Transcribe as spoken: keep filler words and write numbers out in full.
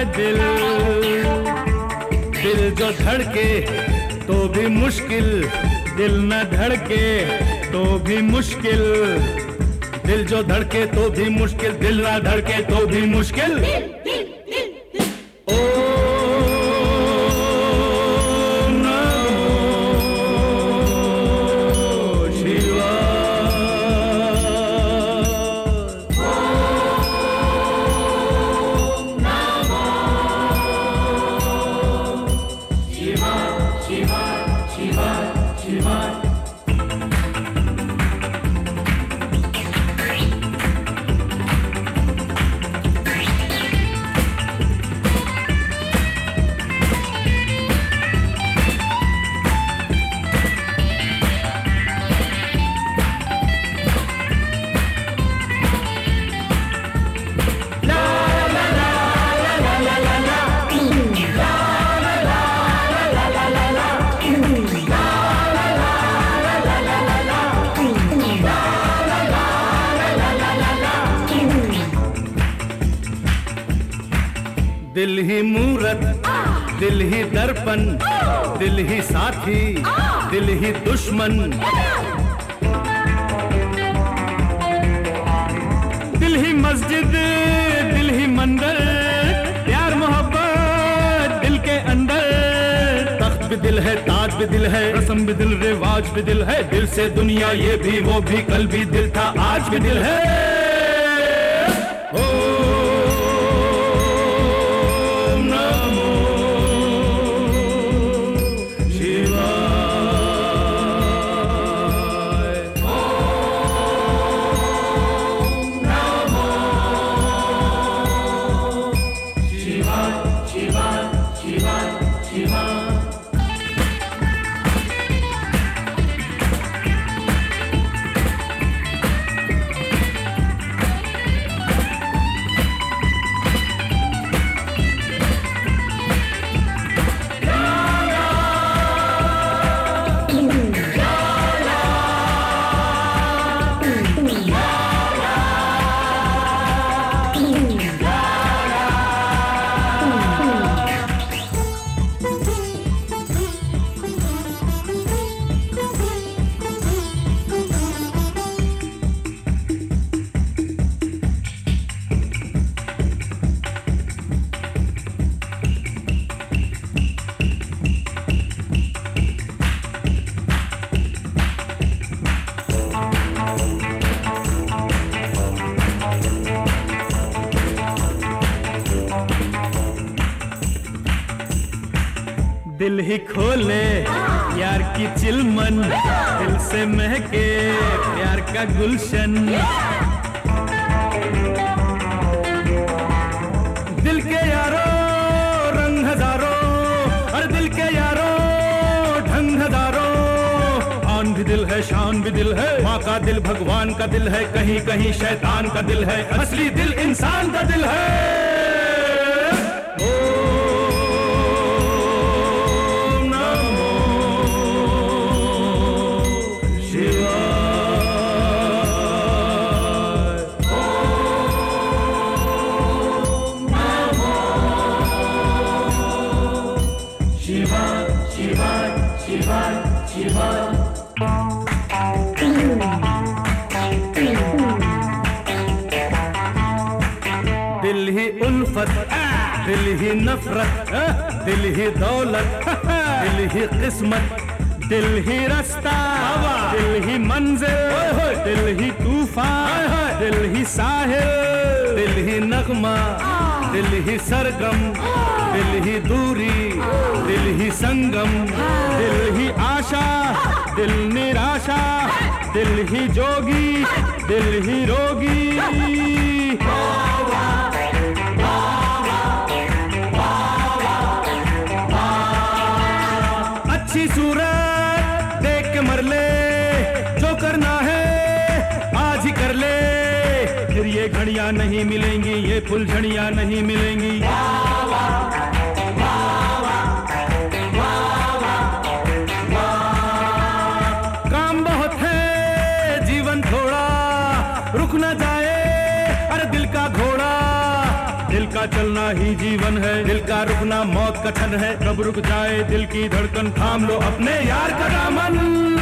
दिल, दिल जो धड़के तो भी मुश्किल, दिल न धड़के तो भी मुश्किल, दिल जो धड़के तो भी मुश्किल, दिल ना धड़के तो भी मुश्किल। दिल ही मूरत, दिल ही दर्पण, दिल ही साथी, दिल ही दुश्मन, दिल ही मस्जिद, दिल ही मंदिर, प्यार मोहब्बत दिल के अंदर। तख्त भी दिल है, ताज भी दिल है, रस्म भी दिल, रिवाज भी दिल है, दिल से दुनिया ये भी वो भी, कल भी दिल था आज भी दिल है। ओ दिल ही खोले यार की चिलमन, दिल से महके प्यार का गुलशन, दिल के यारो रंग हजारों, और दिल के यारो ढंग हजारों। आन भी दिल है, शान भी दिल है, माँ का दिल भगवान का दिल है, कहीं कहीं शैतान का दिल है, असली दिल इंसान का दिल है। दिल ही उल्फत, दिल ही नफरत, दिल ही दौलत, दिल ही किस्मत, दिल ही रास्ता, दिल ही मंजिल, दिल ही तूफान, दिल ही साहिल, दिल ही नगमा, दिल ही सरगम, दिल ही दूरी, दिल ही संगम, दिल ही आशा, दिल निराशा, दिल ही जोगी, दिल ही रोगी। अच्छी सूरत देख के मर ले, जो करना है आज ही कर ले, फिर ये घड़ियां नहीं मिलेंगी, ये फुलझड़ियां नहीं मिलेंगी। काम बहुत है, जीवन थोड़ा, रुक ना जाए अरे दिल का घोड़ा, दिल का चलना ही जीवन है, दिल का रुकना मौत कठिन है, कब रुक जाए दिल की धड़कन, थाम लो अपने यार का दामन।